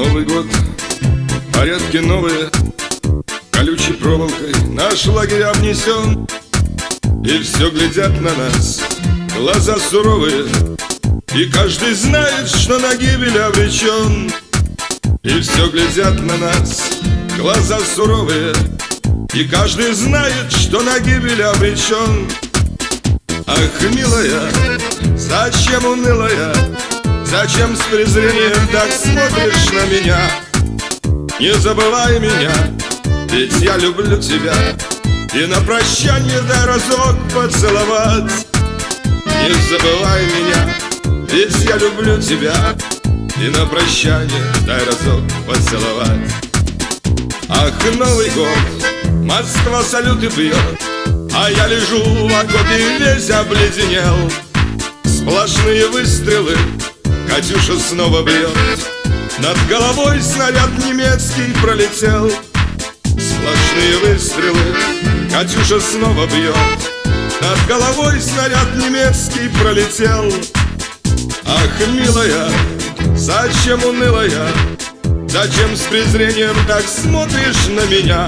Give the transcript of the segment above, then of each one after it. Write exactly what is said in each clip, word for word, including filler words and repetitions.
Новый год, порядки новые, колючей проволокой наш лагерь обнесен. И все глядят на нас, глаза суровые, и каждый знает, что на гибель обречен. И все глядят на нас, глаза суровые, и каждый знает, что на гибель обречен. Ах, милая, зачем унылая, зачем с презрением так смотришь на меня? Не забывай меня, ведь я люблю тебя, и на прощание дай разок поцеловать. Не забывай меня, ведь я люблю тебя, и на прощание дай разок поцеловать. Ах, Новый год, Москва салюты бьет, а я лежу в окопе и весь обледенел. Сплошные выстрелы, Катюша снова бьет, над головой снаряд немецкий пролетел. Сплошные выстрелы, Катюша снова бьет, над головой снаряд немецкий пролетел. Ах, милая, зачем унылая, зачем с презрением так смотришь на меня?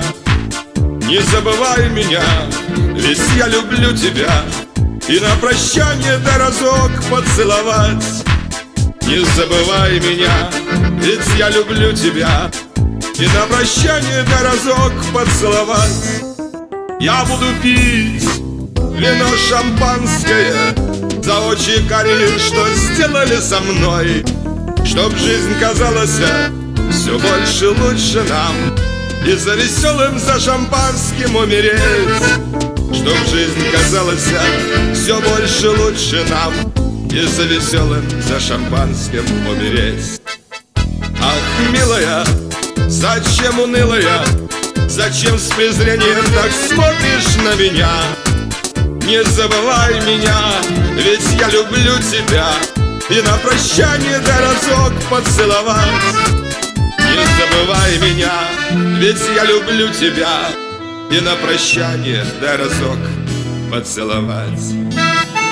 Не забывай меня, ведь я люблю тебя, и на прощание дай разок поцеловать. Не забывай меня, ведь я люблю тебя, и на прощание дай разок поцеловать. Я буду пить вино шампанское за очи карие, что сделали со мной, чтоб жизнь казалась все больше лучше нам, и за веселым, за шампанским умереть. Чтоб жизнь казалась все больше лучше нам, и за веселым, за шампанским умереть. Ах, милая, зачем унылая, зачем с презрением так смотришь на меня? Не забывай меня, ведь я люблю тебя, и на прощание дай разок поцеловать. Не забывай меня, ведь я люблю тебя, и на прощание дай разок поцеловать.